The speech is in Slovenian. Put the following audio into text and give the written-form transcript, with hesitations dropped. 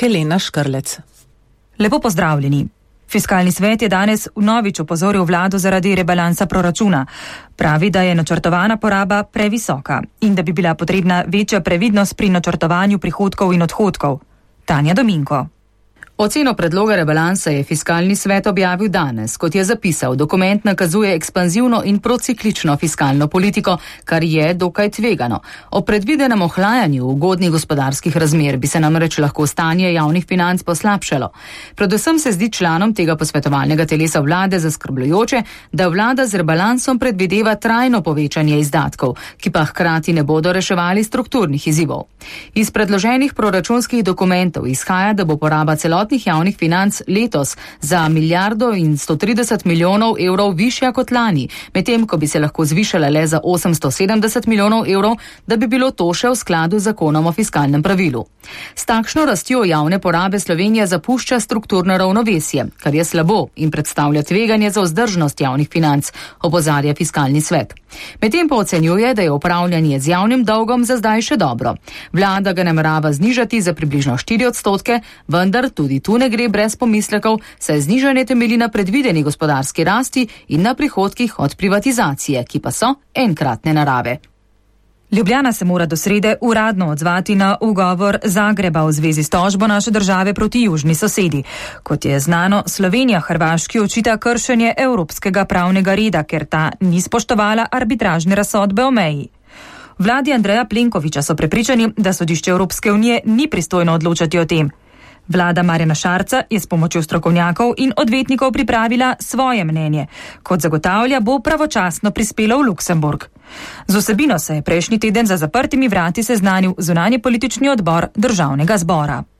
Helena Škrlec. Lepo pozdravljeni. Fiskalni svet je danes vnovič opozoril vlado zaradi rebalansa proračuna. Pravi, da je načrtovana poraba previsoka in da bi bila potrebna večja previdnost pri načrtovanju prihodkov in odhodkov. Tanja Dominko. Oceno predloga rebalansa je fiskalni svet objavil danes. Kot je zapisal, dokument nakazuje ekspanzivno in prociklično fiskalno politiko, kar je dokaj tvegano. O predvidenem ohlajanju ugodnih gospodarskih razmer bi se namreč lahko stanje javnih financ poslabšalo. Predvsem se zdi članom tega posvetovalnega telesa vlade zaskrbljujoče, da vlada z rebalansom predvideva trajno povečanje izdatkov, ki pa hkrati ne bodo reševali strukturnih izzivov. Iz predloženih proračunskih dokumentov izhaja, da bo poraba celotnih javnih financ letos za 1,130 milijonov evrov višja kot lani, medtem ko bi se lahko zvišala le za 870 milijonov evrov, da bi bilo to še v skladu z zakonom o fiskalnem pravilu. S takšno rastjo javne porabe Slovenija zapušča strukturno ravnovesje, kar je slabo in predstavlja tveganje za vzdržnost javnih financ, opozarja fiskalni svet. Medtem pa ocenjuje, da je upravljanje z javnim dolgom za zdaj še dobro. Vlada ga namerava znižati za približno 4%, vendar tudi tu ne gre brez pomislekov, saj znižanje temelji na predvideni gospodarski rasti in na prihodkih od privatizacije, ki pa so enkratne narave. Ljubljana se mora do srede uradno odzvati na ugovor Zagreba v zvezi s tožbo naše države proti južni sosedi. Kot je znano, Slovenija Hrvaški očita kršenje evropskega pravnega reda, ker ta ni spoštovala arbitražne razsodbe o meji. Vladi Andreja Plenkovića so prepričani, da sodišče Evropske unije ni pristojno odločati o tem. Vlada Marjana Šarca je s pomočjo strokovnjakov in odvetnikov pripravila svoje mnenje. Kot zagotavlja, bo pravočasno prispelo v Luksemburg. Z vsebino se je prejšnji teden za zaprtimi vrati seznanil zunanji politični odbor Državnega zbora.